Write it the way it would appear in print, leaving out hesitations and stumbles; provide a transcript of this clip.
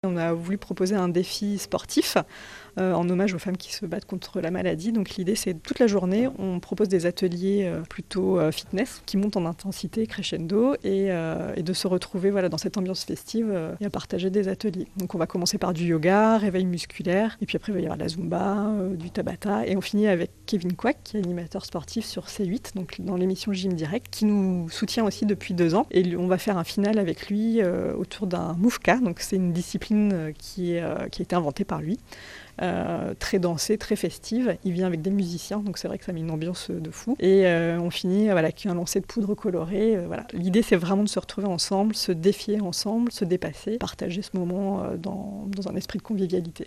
On a voulu proposer un défi sportif en hommage aux femmes qui se battent contre la maladie. Donc l'idée, c'est toute la journée, on propose des ateliers plutôt fitness qui montent en intensité crescendo et de se retrouver dans cette ambiance festive et à partager des ateliers. Donc on va commencer par du yoga, réveil musculaire, et puis après il va y avoir la zumba, du tabata, et on finit avec Kevin Quack, qui est animateur sportif sur C8, donc dans l'émission Gym Direct, qui nous soutient aussi depuis 2 ans. Et on va faire un final avec lui autour d'un Moufka, donc c'est une discipline qui a été inventée par lui. Très dansée, très festive. Il vient avec des musiciens, donc c'est vrai que ça met une ambiance de fou. Et on finit avec un lancer de poudre colorée. L'idée, c'est vraiment de se retrouver ensemble, se défier ensemble, se dépasser, partager ce moment dans un esprit de convivialité.